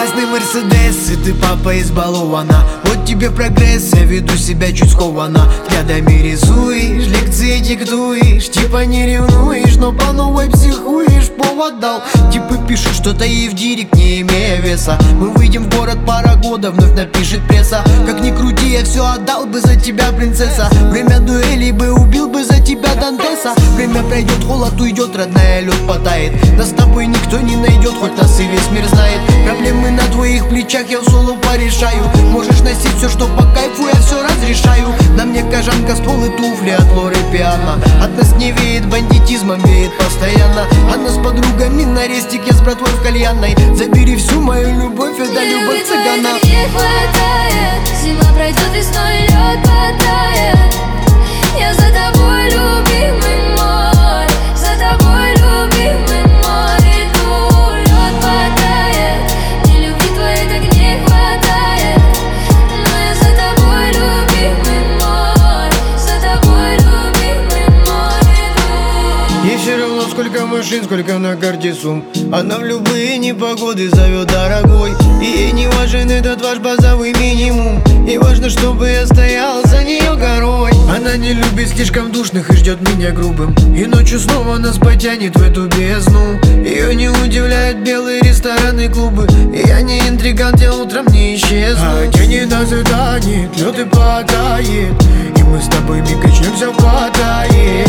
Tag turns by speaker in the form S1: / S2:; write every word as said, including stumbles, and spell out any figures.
S1: красный Мерседес, и ты папа избалована. Вот тебе прогресс, я веду себя чуть скованно. Взглядами рисуешь, лекции диктуешь, типа не ревнуешь, но по новой психуешь. Повод дал, типа пишут что-то и в директ, не имея веса. Мы выйдем в город, пара года, вновь напишет пресса. Как ни крути, я все отдал бы за тебя, принцесса. Время дуэлей бы убил бы за тебя, Дантеса. Время пройдет, холод уйдет, родная, лед потает. Нас с тобой никто не найдет, хоть нас и весь мир знает. Проблемы на твоих плечах я в соло порешаю. Можешь носить все, что по кайфу, я все разрешаю. На мне кожанка, ствол и туфли от Лоры Пиано. От нас не веет бандитизмом, веет постоянно. Она с подругами на рестике, с братвой в кальянной. Забери всю мою любовь, это любовь цыгана.
S2: Не хватает, зима пройдет, весной лед потает. Я за тобой, любимый мой, за тобой, любимый мой, иду. Лед потает, мне любви твоей так не хватает. Но я за тобой, любимый мой, за тобой, любимый мой, иду.
S1: Ей все равно, сколько машин, сколько на карте сумм. Она в любые непогоды зовет дорогой. И ей не важен этот ваш базовый минимум. Ей важно, чтобы я стоял за нее горой. Она не любит слишком душных и ждет меня грубым. И ночью снова нас потянет в эту бездну. Ее не удивляют белые рестораны, клубы. И я не интригант, я утром не исчезну. А тени нас и танет, лед и потает. И мы с тобой миг качнемся в Паттайе.